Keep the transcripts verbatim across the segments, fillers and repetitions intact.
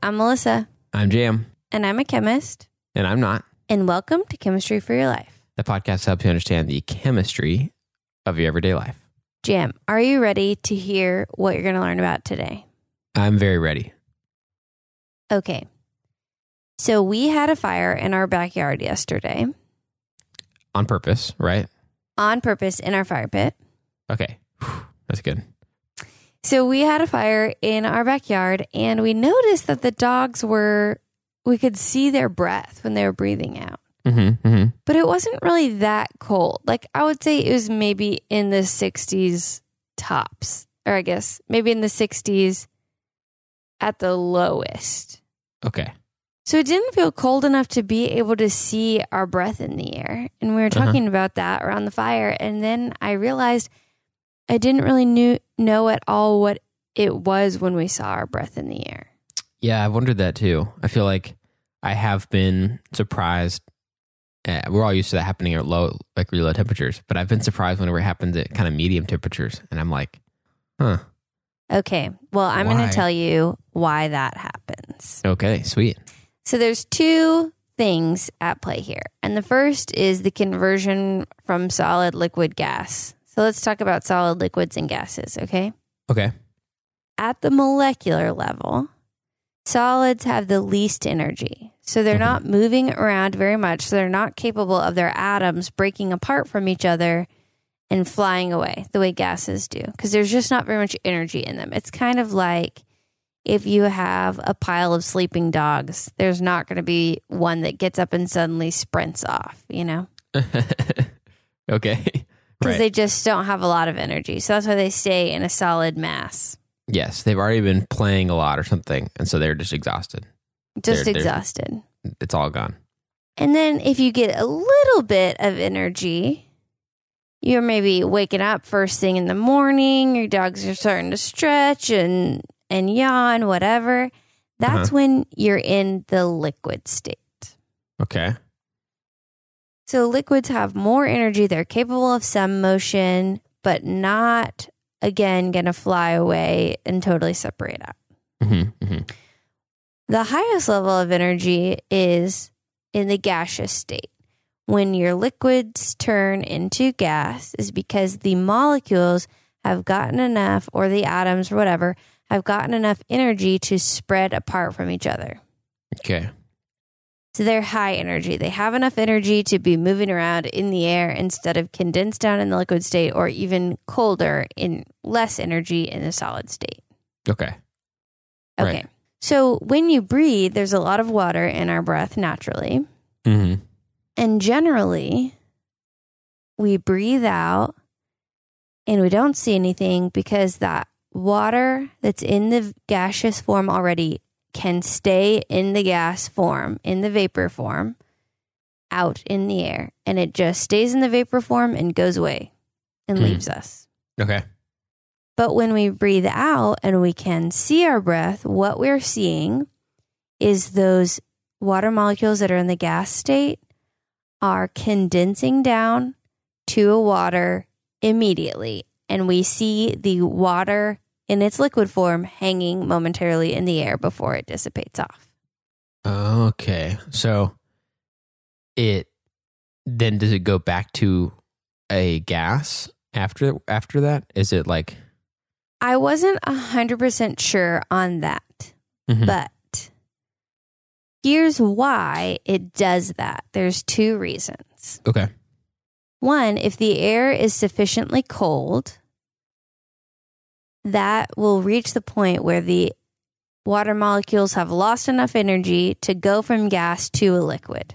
I'm Melissa. I'm Jam. And I'm a chemist. And I'm not. And welcome to Chemistry for Your Life. The podcast helps you understand the chemistry of your everyday life. Jam, are you ready to hear what you're going to learn about today? I'm very ready. Okay. So we had a fire in our backyard yesterday. On purpose, right? On purpose in our fire pit. Okay. Whew, that's good. So we had a fire in our backyard and we noticed that the dogs were, we could see their breath when they were breathing out. Mm-hmm, mm-hmm. But it wasn't really that cold. Like I would say it was maybe in the sixties tops, or I guess maybe in the sixties at the lowest. Okay. So it didn't feel cold enough to be able to see our breath in the air. And we were talking uh-huh. about that around the fire. And then I realized I didn't really knew, know at all what it was when we saw our breath in the air. Yeah, I wondered that too. I feel like I have been surprised. Uh, we're all used to that happening at low, like really low temperatures. But I've been surprised whenever it happens at kind of medium temperatures. And I'm like, huh. Okay. Well, I'm going to tell you why that happens. Okay, sweet. So there's two things at play here. And the first is the conversion from solid, liquid, gas. So let's talk about solid, liquids, and gases, okay? Okay. At the molecular level, solids have the least energy. So they're mm-hmm. not moving around very much. So they're not capable of their atoms breaking apart from each other and flying away the way gases do. Because there's just not very much energy in them. It's kind of like if you have a pile of sleeping dogs, there's not going to be one that gets up and suddenly sprints off, you know? Okay. Because right. they just don't have a lot of energy. So that's why they stay in a solid mass. Yes, they've already been playing a lot or something, and so they're just exhausted. Just they're, exhausted. They're, it's all gone. And then if you get a little bit of energy, you're maybe waking up first thing in the morning, your dogs are starting to stretch and, and yawn, whatever. That's uh-huh. when you're in the liquid state. Okay. So liquids have more energy. They're capable of some motion, but not, again, going to fly away and totally separate out. Mm-hmm, mm-hmm. The highest level of energy is in the gaseous state. When your liquids turn into gas is because the molecules have gotten enough, or the atoms or whatever, have gotten enough energy to spread apart from each other. Okay. So they're high energy. They have enough energy to be moving around in the air instead of condensed down in the liquid state, or even colder in less energy in the solid state. Okay. Okay. Right. So when you breathe, there's a lot of water in our breath naturally. Mm-hmm. And generally, we breathe out and we don't see anything because that water that's in the gaseous form already can stay in the gas form, in the vapor form, out in the air. And it just stays in the vapor form and goes away and mm. leaves us. Okay. But when we breathe out and we can see our breath, what we're seeing is those water molecules that are in the gas state are condensing down to a water immediately. And we see the water in its liquid form hanging momentarily in the air before it dissipates off. Okay. So it then does it go back to a gas after after that? Is it like... I wasn't one hundred percent sure on that, mm-hmm. but here's why it does that. There's two reasons. Okay. One, if the air is sufficiently cold, that will reach the point where the water molecules have lost enough energy to go from gas to a liquid.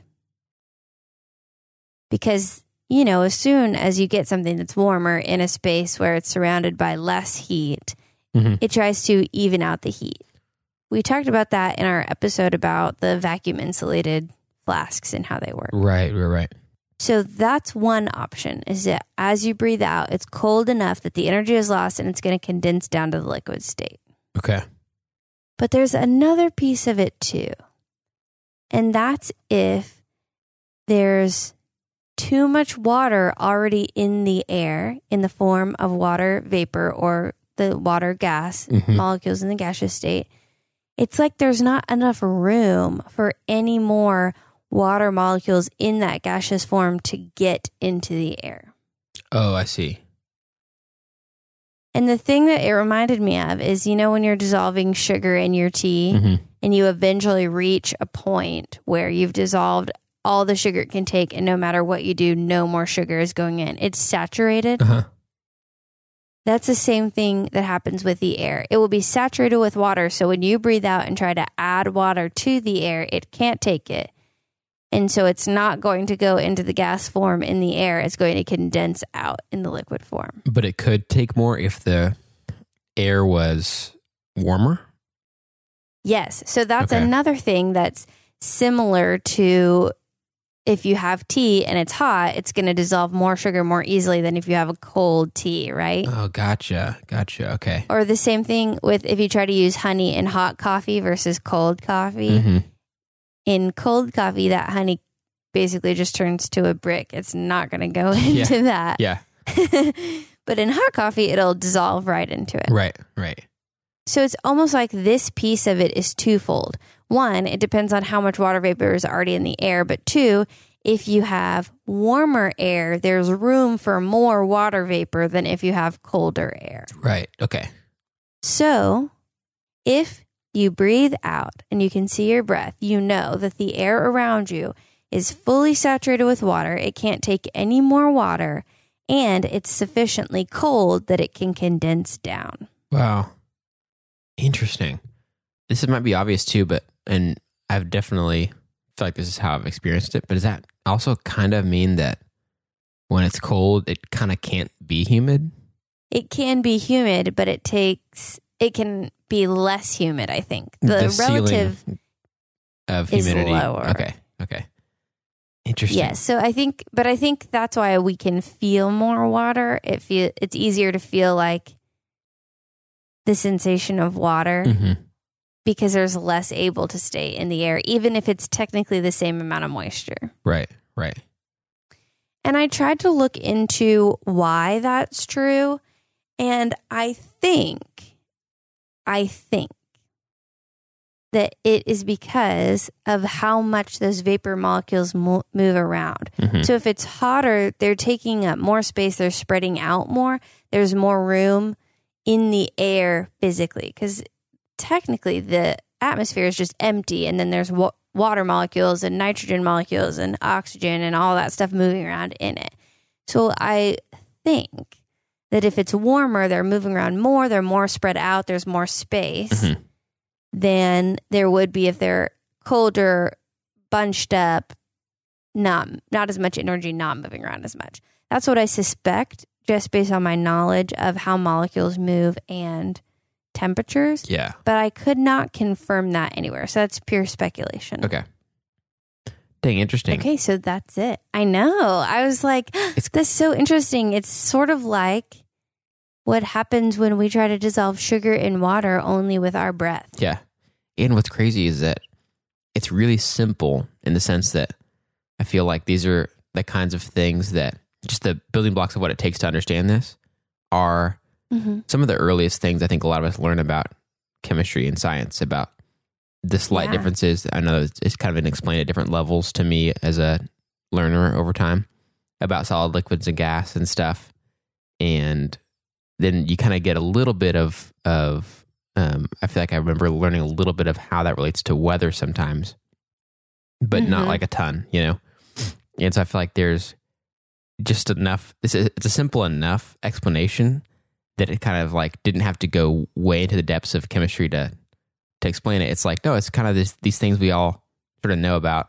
Because, you know, as soon as you get something that's warmer in a space where it's surrounded by less heat, mm-hmm. it tries to even out the heat. We talked about that in our episode about the vacuum insulated flasks and how they work. Right, right, right. So that's one option, is that as you breathe out, it's cold enough that the energy is lost and it's going to condense down to the liquid state. Okay. But there's another piece of it too. And that's if there's too much water already in the air in the form of water vapor or the water gas mm-hmm. molecules in the gaseous state. it's like there's not enough room for any more water molecules in that gaseous form to get into the air. Oh, I see. And the thing that it reminded me of is, you know, when you're dissolving sugar in your tea Mm-hmm. and you eventually reach a point where you've dissolved all the sugar it can take, and no matter what you do, no more sugar is going in. It's saturated. Uh-huh. That's the same thing that happens with the air. It will be saturated with water. So when you breathe out and try to add water to the air, it can't take it. And so it's not going to go into the gas form in the air. It's going to condense out in the liquid form. But it could take more if the air was warmer? Yes. So that's Okay. another thing that's similar to if you have tea and it's hot, it's going to dissolve more sugar more easily than if you have a cold tea, right? Oh, gotcha. Gotcha. Okay. Or the same thing with if you try to use honey in hot coffee versus cold coffee. Mm-hmm. In cold coffee, that honey basically just turns to a brick. It's not going to go into Yeah. that. Yeah. But in hot coffee, it'll dissolve right into it. Right. Right. So it's almost like this piece of it is twofold. One, it depends on how much water vapor is already in the air. But two, if you have warmer air, there's room for more water vapor than if you have colder air. Right. Okay. So if you breathe out and you can see your breath, you know that the air around you is fully saturated with water. It can't take any more water, and it's sufficiently cold that it can condense down. Wow. Interesting. This might be obvious too, but, and I've definitely feel like this is how I've experienced it, but does that also kind of mean that when it's cold, it kind of can't be humid? It can be humid, but it takes, it can be less humid, I think. The, The ceiling relative of is humidity. lower. Okay. Okay. Interesting. Yes. So I think, but I think that's why we can feel more water. It feel, it's easier to feel like the sensation of water Mm-hmm. because there's less able to stay in the air, even if it's technically the same amount of moisture. Right. Right. And I tried to look into why that's true. And I think, I think that it is because of how much those vapor molecules mo- move around. Mm-hmm. So if it's hotter, they're taking up more space, they're spreading out more. There's more room in the air physically, because technically the atmosphere is just empty, and then there's wa- water molecules and nitrogen molecules and oxygen and all that stuff moving around in it. So I think that if it's warmer, they're moving around more, they're more spread out, there's more space Mm-hmm. than there would be if they're colder, bunched up, not not as much energy, not moving around as much. That's what I suspect, just based on my knowledge of how molecules move and temperatures. Yeah. But I could not confirm that anywhere. So that's pure speculation. Okay. Dang, interesting. Okay, so that's it. I know. I was like, It's- that's so interesting. It's sort of like what happens when we try to dissolve sugar in water only with our breath. Yeah. And what's crazy is that it's really simple in the sense that I feel like these are the kinds of things that just the building blocks of what it takes to understand this are Mm-hmm. some of the earliest things I think a lot of us learn about chemistry and science, about the slight Yeah. differences. I know it's, it's kind of been explained at different levels to me as a learner over time about solid liquids and gas and stuff. And then you kind of get a little bit of, of um, I feel like I remember learning a little bit of how that relates to weather sometimes, but not Mhm. like a ton, you know? And so I feel like there's just enough, it's a, it's a simple enough explanation that it kind of like didn't have to go way into the depths of chemistry to to explain it. It's like, no, it's kind of this, these things we all sort of know about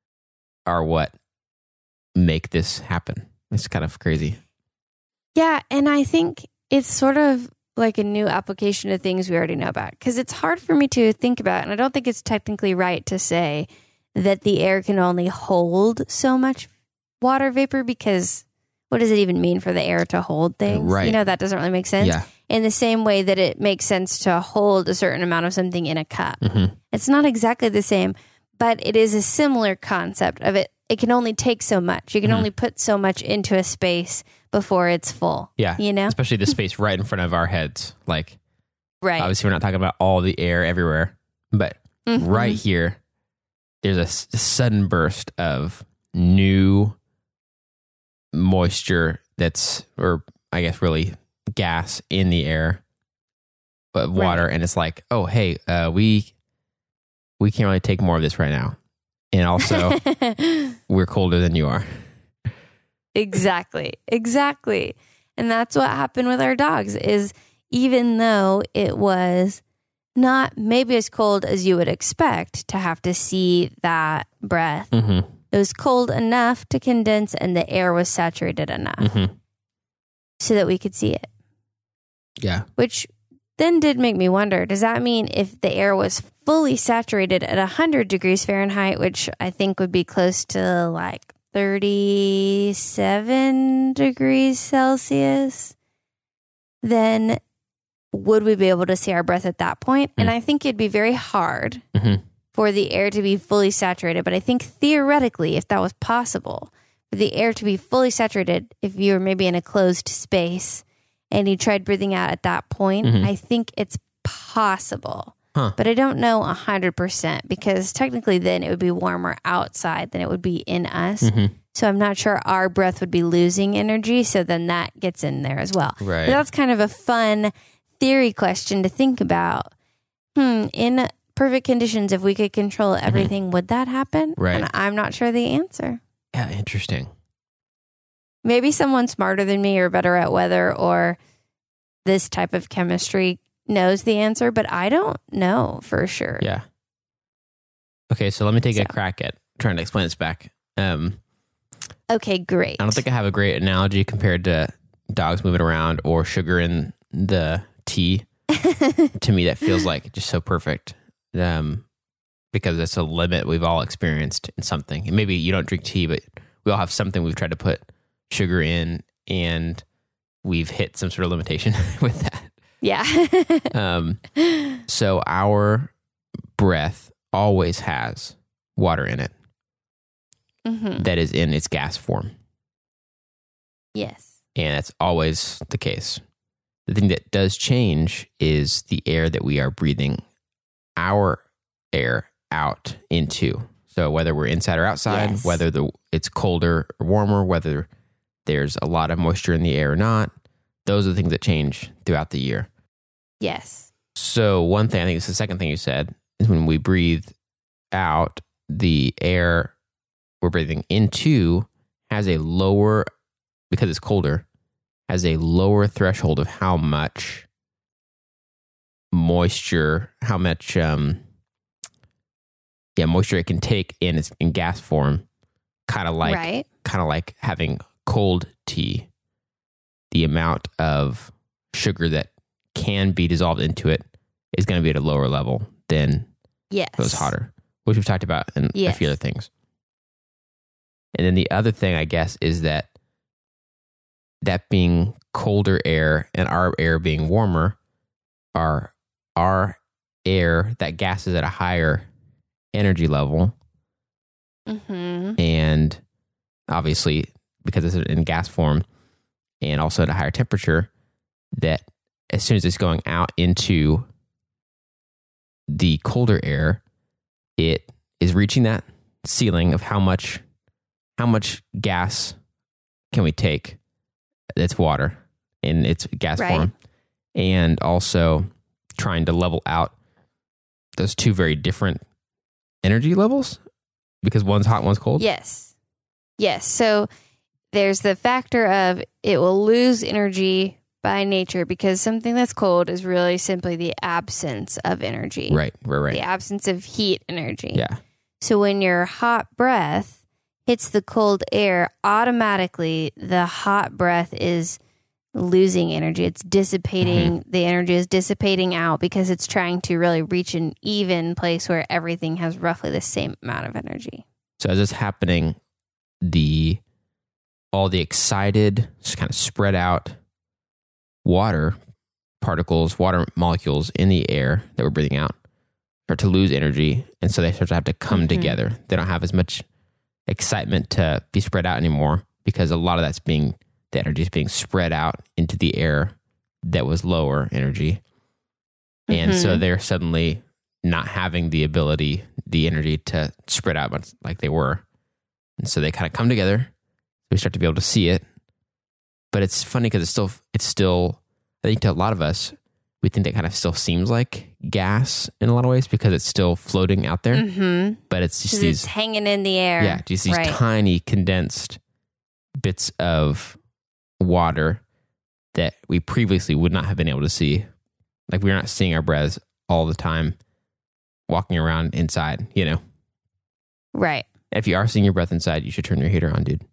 are what make this happen. It's kind of crazy. Yeah, and I think it's sort of like a new application of things we already know about, because it's hard for me to think about, and I don't think it's technically right to say that the air can only hold so much water vapor, because what does it even mean for the air to hold things? Right. You know, that doesn't really make sense. Yeah. In the same way that it makes sense to hold a certain amount of something in a cup. Mm-hmm. It's not exactly the same, but it is a similar concept of it. It can only take so much. You can Mhm. only put so much into a space before it's full. Yeah. You know? Especially the space right in front of our heads. Like, Right. obviously, we're not talking about all the air everywhere, But Mhm. right here, there's a s- sudden burst of new moisture that's, or I guess really gas in the air, but water. Right. And it's like, oh, hey, uh, we we can't really take more of this right now. And also, we're colder than you are. Exactly. Exactly. And that's what happened with our dogs is even though it was not maybe as cold as you would expect to have to see that breath, Mm-hmm. it was cold enough to condense and the air was saturated enough Mm-hmm. so that we could see it. Yeah. Which then did make me wonder, does that mean if the air was fully saturated at one hundred degrees Fahrenheit, which I think would be close to like thirty-seven degrees Celsius, then would we be able to see our breath at that point? Mm. And I think it'd be very hard Mm-hmm. for the air to be fully saturated. But I think theoretically, if that was possible, for the air to be fully saturated, if you were maybe in a closed space and you tried breathing out at that point, Mhm. I think it's possible. Huh. But I don't know one hundred percent because technically then it would be warmer outside than it would be in us. Mm-hmm. So I'm not sure our breath would be losing energy. So then that gets in there as well. Right. But that's kind of a fun theory question to think about. Hmm, in perfect conditions, if we could control everything, would that happen? Right. And I'm not sure the answer. Yeah, interesting. Maybe someone smarter than me or better at weather or this type of chemistry knows the answer, but I don't know for sure. Yeah. Okay, so let me take So. a crack at trying to explain this back. Um, Okay, great. I don't think I have a great analogy compared to dogs moving around or sugar in the tea. To me, that feels like just so perfect. Um, because it's a limit we've all experienced in something. And maybe you don't drink tea, but we all have something we've tried to put sugar in, and we've hit some sort of limitation with that. Yeah. Um, so our breath always has water in it hmm that is in its gas form. Yes. And that's always the case. The thing that does change is the air that we are breathing our air out into. So whether we're inside or outside, Yes. whether the it's colder or warmer, whether there's a lot of moisture in the air or not, those are the things that change throughout the year. Yes. So one thing, I think it's the second thing you said, is when we breathe out, the air we're breathing into has a lower, because it's colder, has a lower threshold of how much moisture, how much, um, yeah, moisture it can take in its in gas form, kind of like, right. kind of like having cold tea. The amount of sugar that can be dissolved into it is going to be at a lower level than Yes. if it was hotter, which we've talked about in a Yes. few other things. And then the other thing, I guess, is that that being colder air and our air being warmer, our our air, that gas is at a higher energy level, Mm-hmm. and obviously because it's in gas form and also at a higher temperature, that as soon as it's going out into the colder air, it is reaching that ceiling of how much how much gas can we take that's water in its gas Right. form, and also trying to level out those two very different energy levels because one's hot, one's cold. Yes. Yes. So there's the factor of it will lose energy by nature because something that's cold is really simply the absence of energy. Right, right, right. The absence of heat energy. Yeah. So when your hot breath hits the cold air, automatically the hot breath is losing energy. It's dissipating. Mm-hmm. The energy is dissipating out because it's trying to really reach an even place where everything has roughly the same amount of energy. So as this happening, the all the excited, just kind of spread out water particles, water molecules in the air that we're breathing out start to lose energy, and so they start to have to come Mhm. together. They don't have as much excitement to be spread out anymore because a lot of that's being the energy is being spread out into the air that was lower energy, and so Mhm. they're suddenly not having the ability, the energy to spread out like they were. And so they kind of come together. We start to be able to see it. But it's funny because it's still, it's still, I think to a lot of us, we think that kind of still seems like gas in a lot of ways because it's still floating out there. Mm-hmm. But it's just these it's hanging in the air. Yeah, just these right. tiny condensed bits of water that we previously would not have been able to see. Like we're not seeing our breaths all the time walking around inside, you know? Right. If you are seeing your breath inside, you should turn your heater on, dude.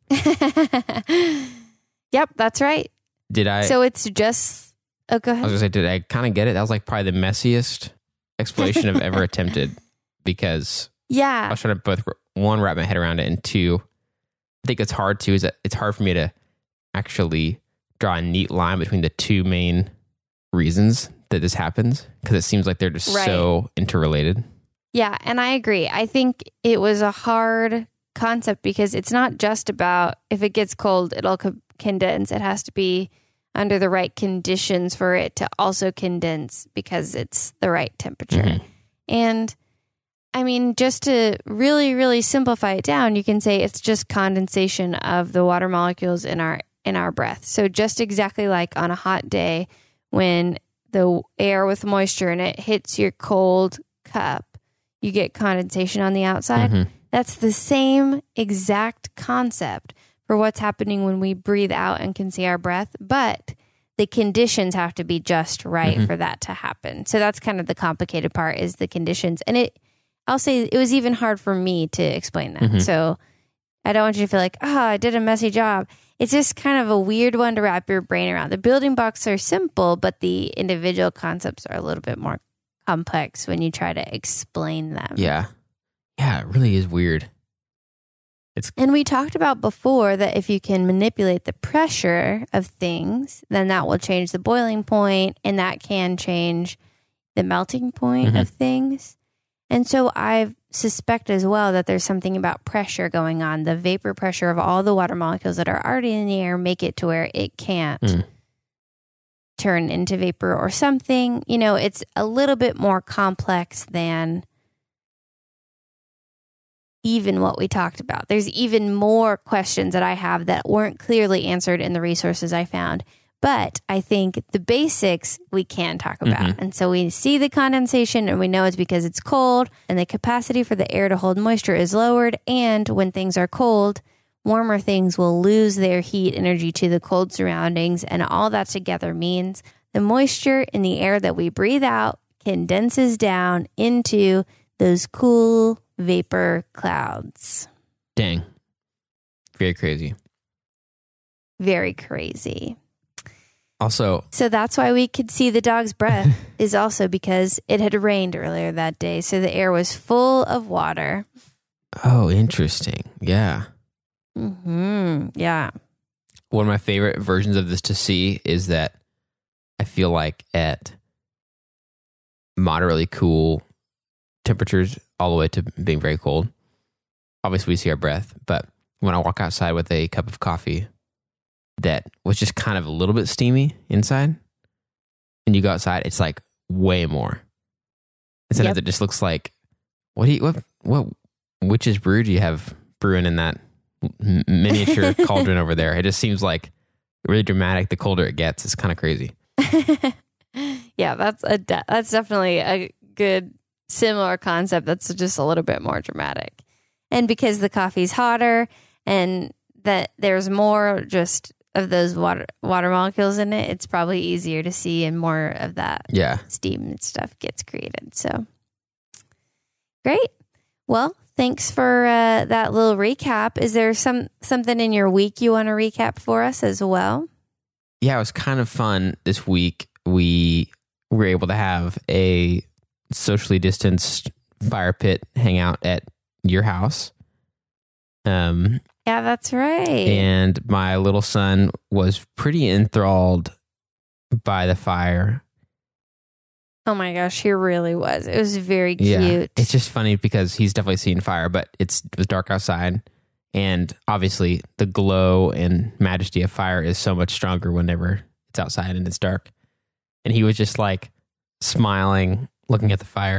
Yep, that's right. Did I? So it's just, oh, go ahead. I was going to say, did I kind of get it? That was like probably the messiest explanation I've ever attempted because yeah. I was trying to both, one, wrap my head around it, and two, I think it's hard too, is that it's hard for me to actually draw a neat line between the two main reasons that this happens because it seems like they're just right. so interrelated. Yeah, and I agree. I think it was a hard concept because it's not just about if it gets cold, it'll co- condense. It has to be under the right conditions for it to also condense because it's the right temperature. Mm-hmm. And I mean, just to really, really simplify it down, you can say it's just condensation of the water molecules in our in our breath. So just exactly like on a hot day when the air with moisture in it hits your cold cup, you get condensation on the outside. Mm-hmm. That's the same exact concept for what's happening when we breathe out and can see our breath, but the conditions have to be just right mm-hmm. for that to happen. So that's kind of the complicated part is the conditions. And it, I'll say it was even hard for me to explain that. Mm-hmm. So I don't want you to feel like, oh, I did a messy job. It's just kind of a weird one to wrap your brain around. The building blocks are simple, but the individual concepts are a little bit more complex when you try to explain them. Yeah. Yeah, it really is weird. It's And we talked about before that if you can manipulate the pressure of things, then that will change the boiling point, and that can change the melting point mm-hmm. of things. And so I suspect as well that there's something about pressure going on. The vapor pressure of all the water molecules that are already in the air make it to where it can't mm. turn into vapor or something. You know, it's a little bit more complex than even what we talked about. There's even more questions that I have that weren't clearly answered in the resources I found. But I think the basics we can talk about. Mm-hmm. And so we see the condensation and we know it's because it's cold and the capacity for the air to hold moisture is lowered. And when things are cold, warmer things will lose their heat energy to the cold surroundings. And all that together means the moisture in the air that we breathe out condenses down into those cool vapor clouds. Dang. Very crazy. Very crazy. Also, so that's why we could see the dog's breath is also because it had rained earlier that day. So the air was full of water. Oh, interesting. Yeah. Mm-hmm. Yeah. One of my favorite versions of this to see is that I feel like at moderately cool temperatures all the way to being very cold, obviously we see our breath, but when I walk outside with a cup of coffee that was just kind of a little bit steamy inside, and you go outside, it's like way more. And sometimes yep. it just looks like, what do you, what, what witch's brew do you have brewing in that m- miniature cauldron over there? It just seems like really dramatic. The colder it gets, it's kind of crazy. Yeah, that's a de- that's definitely a good similar concept. That's just a little bit more dramatic, and because the coffee's hotter and that there's more just of those water water molecules in it, it's probably easier to see and more of that yeah. steam and stuff gets created. So great. Well, thanks for uh, that little recap. Is there some something in your week you want to recap for us as well? Yeah, it was kind of fun this week. We were able to have a socially distanced fire pit hangout at your house. Um, yeah, that's right. And my little son was pretty enthralled by the fire. Oh my gosh, he really was. It was very cute. Yeah, it's just funny because he's definitely seen fire, but it's, it was dark outside. And obviously the glow and majesty of fire is so much stronger whenever it's outside and it's dark. And he was just like smiling, looking at the fire.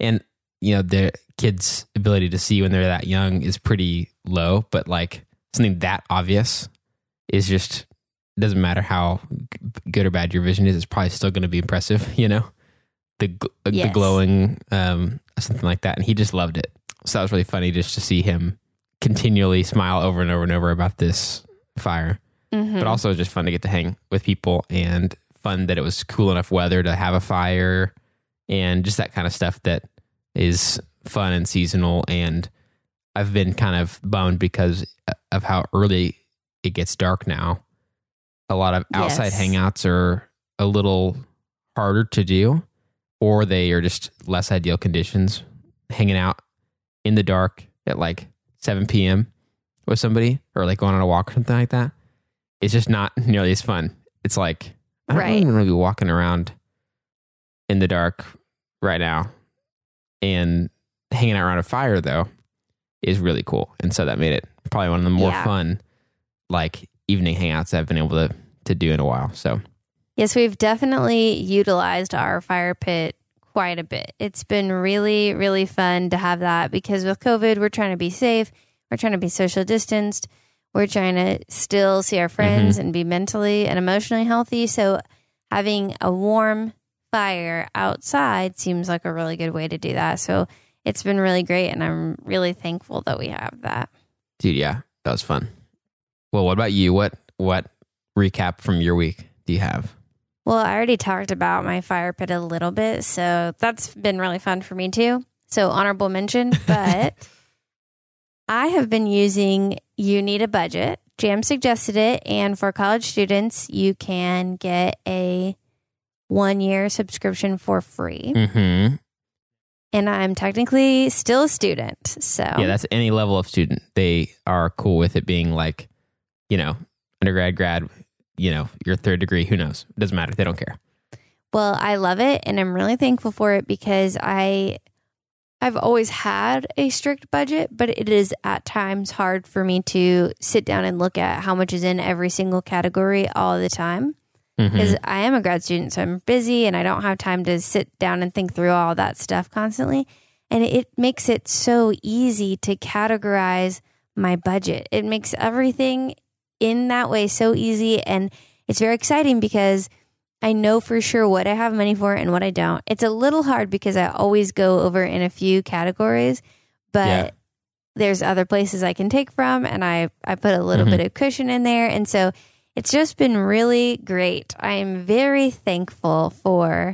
And, you know, the kids' ability to see when they're that young is pretty low, but like something that obvious is just, doesn't matter how good or bad your vision is, it's probably still going to be impressive, you know? The, yes. the glowing, um, something like that. And he just loved it. So that was really funny just to see him continually smile over and over and over about this fire. Mm-hmm. But also just fun to get to hang with people, and fun that it was cool enough weather to have a fire, and just that kind of stuff that is fun and seasonal. And I've been kind of bummed because of how early it gets dark now. A lot of outside yes. hangouts are a little harder to do, or they are just less ideal conditions. Hanging out in the dark at like seven p.m. with somebody, or like going on a walk or something like that, it's just not nearly as fun. It's like, I don't right. really want to be walking around in the dark right now. And hanging out around a fire, though, is really cool. And so that made it probably one of the more yeah. fun, like, evening hangouts I've been able to, to do in a while. So, yes, we've definitely utilized our fire pit quite a bit. It's been really, really fun to have that, because with COVID, we're trying to be safe. We're trying to be social distanced. We're trying to still see our friends mm-hmm. and be mentally and emotionally healthy. So having a warm fire outside seems like a really good way to do that. So it's been really great, and I'm really thankful that we have that. Dude, yeah, that was fun. Well, what about you? What what recap from your week do you have? Well, I already talked about my fire pit a little bit, so that's been really fun for me too. So honorable mention, but I have been using You Need a Budget. Jam suggested it, and for college students, you can get a one-year subscription for free. Mm-hmm. And I'm technically still a student, so... Yeah, that's any level of student. They are cool with it being like, you know, undergrad, grad, you know, your third degree, who knows? It doesn't matter. They don't care. Well, I love it, and I'm really thankful for it, because I... I've always had a strict budget, but it is at times hard for me to sit down and look at how much is in every single category all the time. Because mm-hmm. I am a grad student, so I'm busy and I don't have time to sit down and think through all that stuff constantly. And it makes it so easy to categorize my budget. It makes everything in that way so easy. And it's very exciting because I know for sure what I have money for and what I don't. It's a little hard because I always go over in a few categories, but yeah. there's other places I can take from, and I, I put a little mm-hmm. bit of cushion in there. And so it's just been really great. I'm very thankful for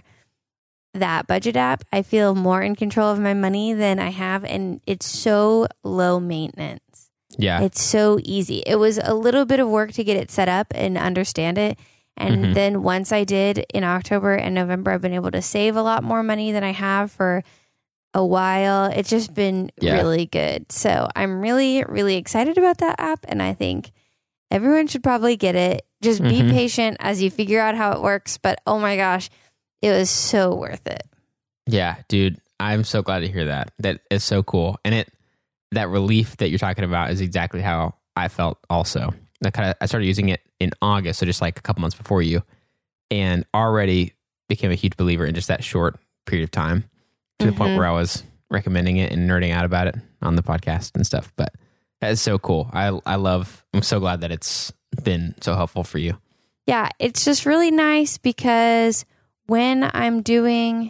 that budget app. I feel more in control of my money than I have, and it's so low maintenance. Yeah. It's so easy. It was a little bit of work to get it set up and understand it. And mm-hmm. then once I did in October and November, I've been able to save a lot more money than I have for a while. It's just been yeah. really good. So I'm really, really excited about that app. And I think everyone should probably get it. Just be mm-hmm. patient as you figure out how it works. But oh my gosh, it was so worth it. Yeah, dude, I'm so glad to hear that. That is so cool. And it that relief that you're talking about is exactly how I felt also. I kind of I started using it in August, so just like a couple months before you, and already became a huge believer in just that short period of time to mm-hmm. the point where I was recommending it and nerding out about it on the podcast and stuff. But that is so cool. I I love, I'm so glad that it's been so helpful for you. Yeah, it's just really nice because when I'm doing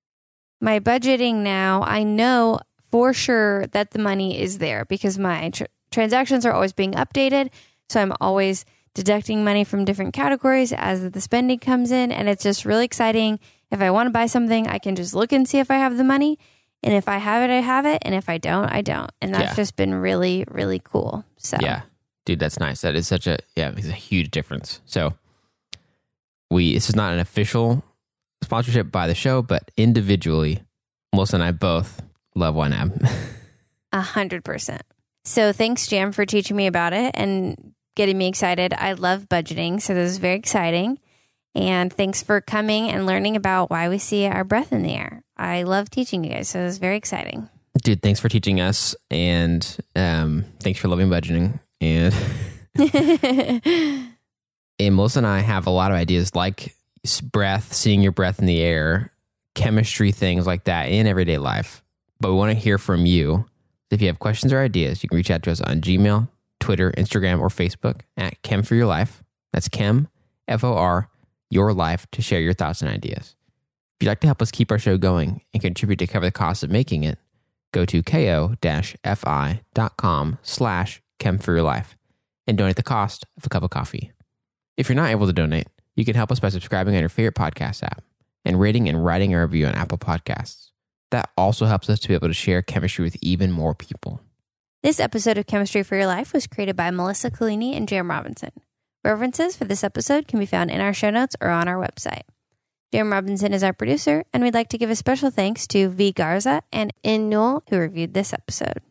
my budgeting now, I know for sure that the money is there because my tr- transactions are always being updated. So I'm always deducting money from different categories as the spending comes in. And it's just really exciting. If I want to buy something, I can just look and see if I have the money. And if I have it, I have it. And if I don't, I don't. And that's yeah. just been really, really cool. So yeah, dude, that's nice. That is such a, yeah, it makes a huge difference. So we, this is not an official sponsorship by the show, but individually, Melissa and I both love YNAB. A hundred percent. So thanks, Jam, for teaching me about it and getting me excited. I love budgeting, so this is very exciting. And thanks for coming and learning about why we see our breath in the air. I love teaching you guys, so it was very exciting. Dude, thanks for teaching us, and um, thanks for loving budgeting. And, and Melissa and I have a lot of ideas like breath, seeing your breath in the air chemistry things like that in everyday life. But we want to hear from you. If you have questions or ideas, you can reach out to us on Gmail, Twitter, Instagram, or Facebook at Chem for Your Life. That's Chem, F O R, Your Life, to share your thoughts and ideas. If you'd like to help us keep our show going and contribute to cover the cost of making it, go to ko-fi.com slash Chem for Your Life and donate the cost of a cup of coffee. If you're not able to donate, you can help us by subscribing on your favorite podcast app and rating and writing a review on Apple Podcasts. That also helps us to be able to share chemistry with even more people. This episode of Chemistry for Your Life was created by Melissa Collini and Jam Robinson. References for this episode can be found in our show notes or on our website. Jam Robinson is our producer, and we'd like to give a special thanks to V. Garza and In Newell, who reviewed this episode.